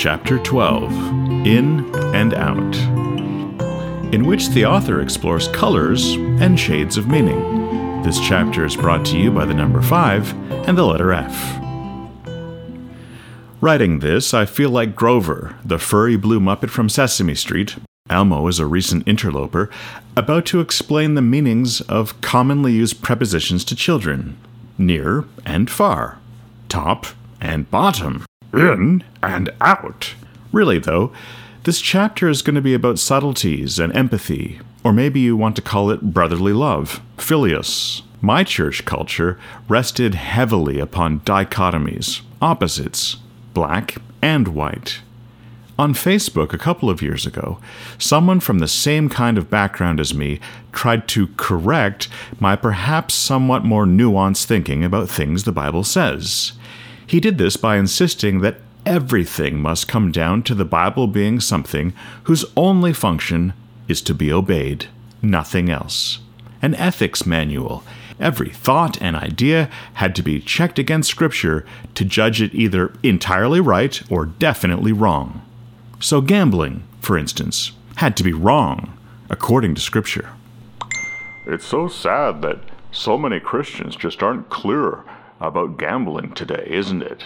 Chapter 12, In and Out, in which the author explores colors and shades of meaning. This chapter is brought to you by the number 5 and the letter F. Writing this, I feel like Grover, the furry blue Muppet from Sesame Street. Elmo is a recent interloper, about to explain the meanings of commonly used prepositions to children. Near and far. Top and bottom. In and out. Really, though, this chapter is going to be about subtleties and empathy, or maybe you want to call it brotherly love, philios. My church culture rested heavily upon dichotomies, opposites, black and white. On Facebook a couple of years ago, someone from the same kind of background as me tried to correct my perhaps somewhat more nuanced thinking about things the Bible says. He did this by insisting that everything must come down to the Bible being something whose only function is to be obeyed, nothing else. An ethics manual. Every thought and idea had to be checked against Scripture to judge it either entirely right or definitely wrong. So gambling, for instance, had to be wrong, according to Scripture. It's so sad that so many Christians just aren't clear about gambling today, isn't it?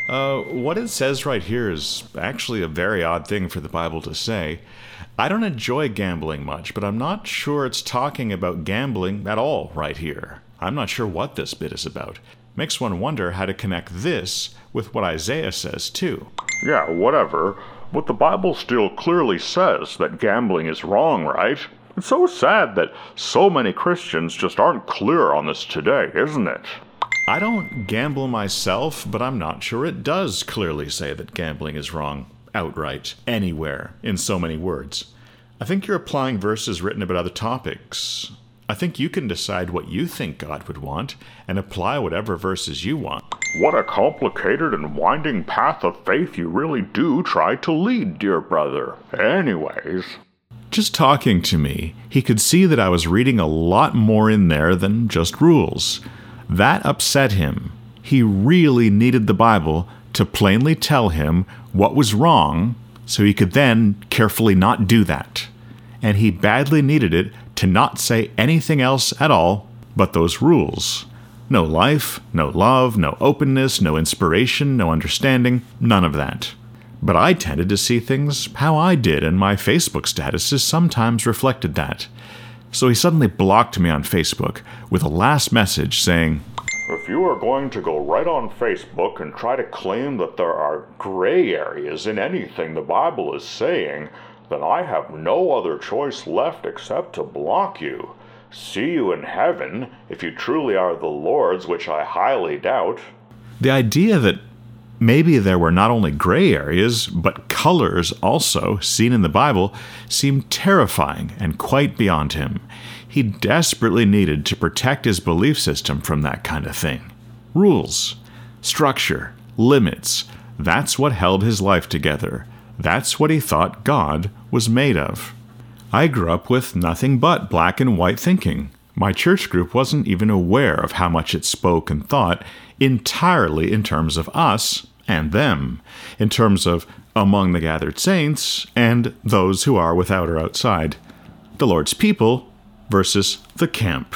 What it says right here is actually a very odd thing for the Bible to say. I don't enjoy gambling much, but I'm not sure it's talking about gambling at all right here. I'm not sure what this bit is about. Makes one wonder how to connect this with what Isaiah says, too. Yeah, whatever. But the Bible still clearly says that gambling is wrong, right? It's so sad that so many Christians just aren't clear on this today, isn't it? I don't gamble myself, but I'm not sure it does clearly say that gambling is wrong, outright, anywhere, in so many words. I think you're applying verses written about other topics. I think you can decide what you think God would want, and apply whatever verses you want. What a complicated and winding path of faith you really do try to lead, dear brother. Anyways. Just talking to me, he could see that I was reading a lot more in there than just rules. That upset him. He really needed the Bible to plainly tell him what was wrong so he could then carefully not do that. And he badly needed it to not say anything else at all but those rules. No life, no love, no openness, no inspiration, no understanding, none of that. But I tended to see things how I did, and my Facebook statuses sometimes reflected that. So he suddenly blocked me on Facebook with a last message saying, "If you are going to go right on Facebook and try to claim that there are gray areas in anything the Bible is saying, then I have no other choice left except to block you. See you in heaven, if you truly are the Lord's, which I highly doubt." The idea that maybe there were not only gray areas, but colors also seen in the Bible seemed terrifying and quite beyond him. He desperately needed to protect his belief system from that kind of thing. Rules, structure, limits, that's what held his life together. That's what he thought God was made of. I grew up with nothing but black and white thinking. My church group wasn't even aware of how much it spoke and thought entirely in terms of us and them, in terms of among the gathered saints and those who are without or outside, the Lord's people versus the camp.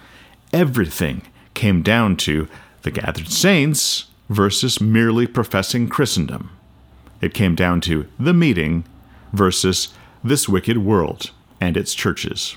Everything came down to the gathered saints versus merely professing Christendom. It came down to the meeting versus this wicked world and its churches.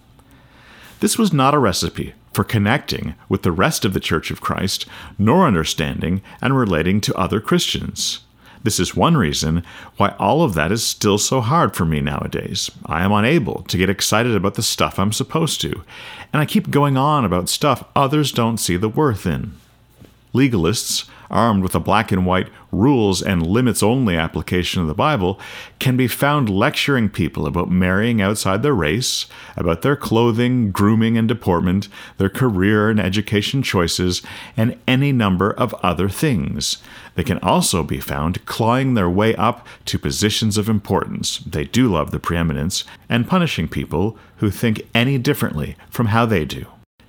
This was not a recipe for connecting with the rest of the Church of Christ, nor understanding and relating to other Christians. This is one reason why all of that is still so hard for me nowadays. I am unable to get excited about the stuff I'm supposed to, and I keep going on about stuff others don't see the worth in. Legalists, armed with a black and white rules and limits-only application of the Bible, can be found lecturing people about marrying outside their race, about their clothing, grooming, and deportment, their career and education choices, and any number of other things. They can also be found clawing their way up to positions of importance. They do love the preeminence, and punishing people who think any differently from how they do.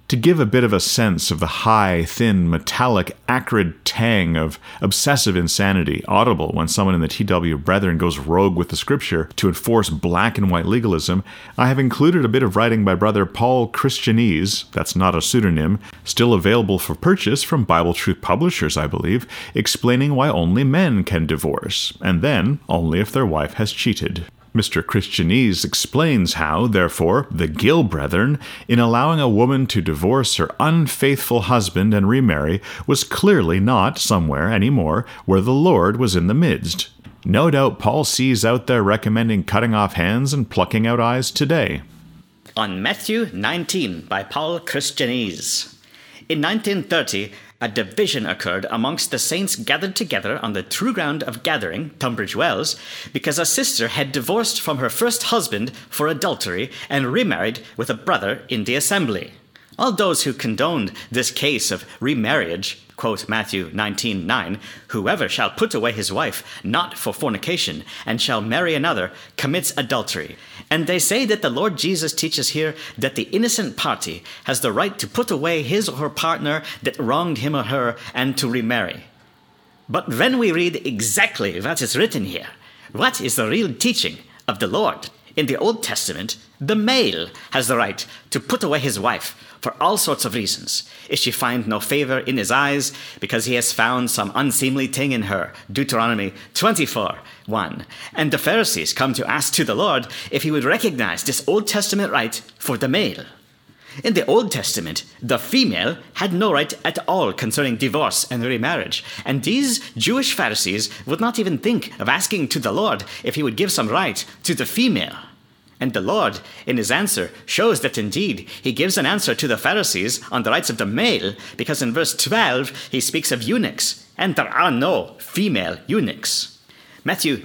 To give a bit of a sense of the high, thin, metallic, acrid tang of obsessive insanity audible when someone in the TW Brethren goes rogue with the scripture to enforce black and white legalism, I have included a bit of writing by Brother Paul Christianese, that's not a pseudonym, still available for purchase from Bible Truth Publishers, I believe, explaining why only men can divorce, and then only if their wife has cheated. Mr. Christianese explains how, therefore, the Gill Brethren, in allowing a woman to divorce her unfaithful husband and remarry, was clearly not somewhere anymore where the Lord was in the midst. No doubt Paul sees out there recommending cutting off hands and plucking out eyes today. On Matthew 19 by Paul Christianese. In 1930, a division occurred amongst the saints gathered together on the true ground of gathering, Tunbridge Wells, because a sister had divorced from her first husband for adultery and remarried with a brother in the assembly. All those who condoned this case of remarriage, quote Matthew 19:9, "Whoever shall put away his wife, not for fornication, and shall marry another, commits adultery." And they say that the Lord Jesus teaches here that the innocent party has the right to put away his or her partner that wronged him or her and to remarry. But when we read exactly what is written here, what is the real teaching of the Lord? In the Old Testament, the male has the right to put away his wife for all sorts of reasons. If she find no favor in his eyes, because he has found some unseemly thing in her, Deuteronomy 24:1. And the Pharisees come to ask to the Lord if he would recognize this Old Testament right for the male. In the Old Testament, the female had no right at all concerning divorce and remarriage, and these Jewish Pharisees would not even think of asking to the Lord if he would give some right to the female. And the Lord, in his answer, shows that indeed he gives an answer to the Pharisees on the rights of the male, because in verse 12 he speaks of eunuchs, and there are no female eunuchs. Matthew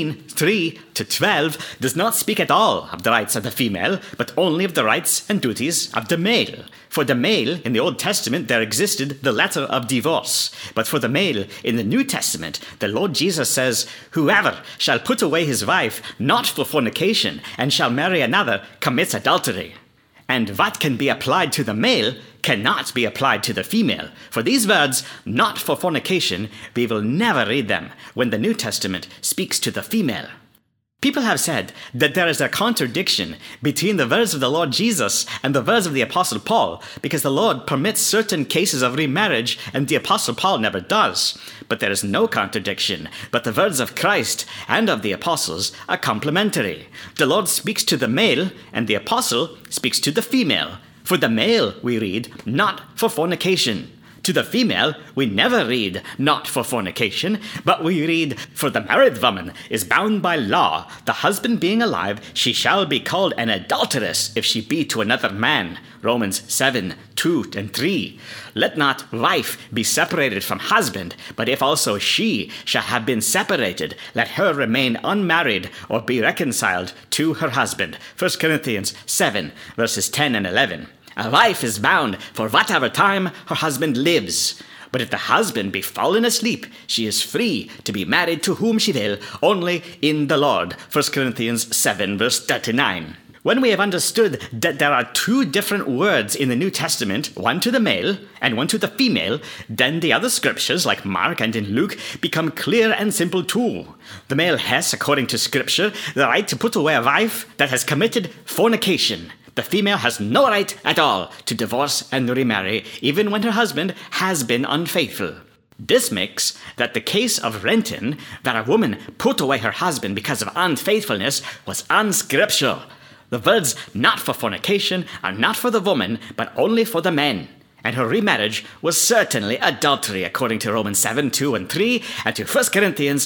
19:3-12 does not speak at all of the rights of the female, but only of the rights and duties of the male. For the male, in the Old Testament, there existed the letter of divorce. But for the male, in the New Testament, the Lord Jesus says, "Whoever shall put away his wife, not for fornication, and shall marry another, commits adultery." And what can be applied to the male cannot be applied to the female. For these words, "not for fornication," we will never read them when the New Testament speaks to the female. People have said that there is a contradiction between the words of the Lord Jesus and the words of the Apostle Paul, because the Lord permits certain cases of remarriage and the Apostle Paul never does. But there is no contradiction, but the words of Christ and of the apostles are complementary. The Lord speaks to the male, and the apostle speaks to the female. For the male, we read, "not for fornication." To the female, we never read, "not for fornication," but we read, "For the married woman is bound by law. The husband being alive, she shall be called an adulteress if she be to another man." Romans 7:2-3. "Let not wife be separated from husband, but if also she shall have been separated, let her remain unmarried or be reconciled to her husband." 1 Corinthians 7:10-11. A wife is bound for whatever time her husband lives. But if the husband be fallen asleep, she is free to be married to whom she will, only in the Lord. 1 Corinthians 7:39. When we have understood that there are two different words in the New Testament, one to the male and one to the female, then the other scriptures, like Mark and in Luke, become clear and simple too. The male has, according to scripture, the right to put away a wife that has committed fornication. The female has no right at all to divorce and remarry, even when her husband has been unfaithful. This makes that the case of Renton, that a woman put away her husband because of unfaithfulness, was unscriptural. The words "not for fornication" are not for the woman, but only for the men. And her remarriage was certainly adultery, according to Romans 7:2-3, and to 1 Corinthians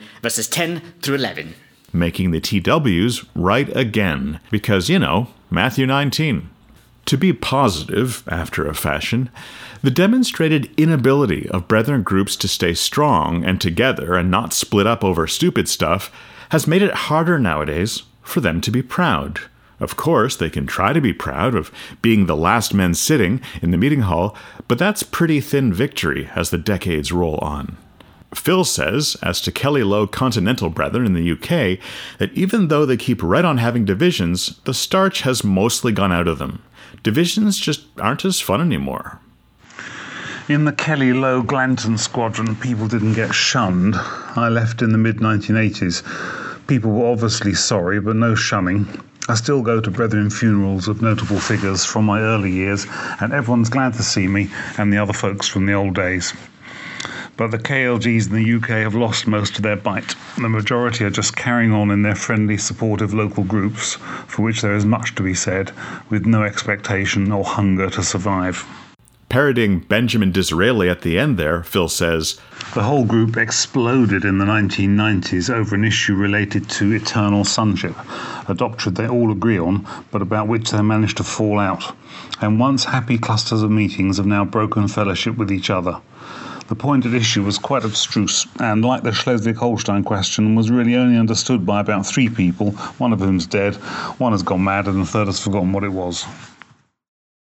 7:10-11. Making the TWs right again, because, Matthew 19. To be positive, after a fashion, the demonstrated inability of brethren groups to stay strong and together and not split up over stupid stuff has made it harder nowadays for them to be proud. Of course, they can try to be proud of being the last men sitting in the meeting hall, but that's pretty thin victory as the decades roll on. Phil says, as to Kelly Lowe Continental Brethren in the UK, that even though they keep right on having divisions, the starch has mostly gone out of them. divisions just aren't as fun anymore. In the Kelly Low Glanton squadron, people didn't get shunned. I left in the mid-1980s. People were obviously sorry, but no shunning. I still go to brethren funerals of notable figures from my early years, and everyone's glad to see me and the other folks from the old days. But the KLGs in the UK have lost most of their bite. The majority are just carrying on in their friendly, supportive local groups, for which there is much to be said, with no expectation or hunger to survive. Parroting Benjamin Disraeli at the end there, Phil says, the whole group exploded in the 1990s over an issue related to eternal sonship, a doctrine they all agree on, but about which they managed to fall out. And once happy clusters of meetings have now broken fellowship with each other. The point at issue was quite abstruse, and like the Schleswig-Holstein question, was really only understood by about 3 people, one of whom's dead, one has gone mad, and the third has forgotten what it was.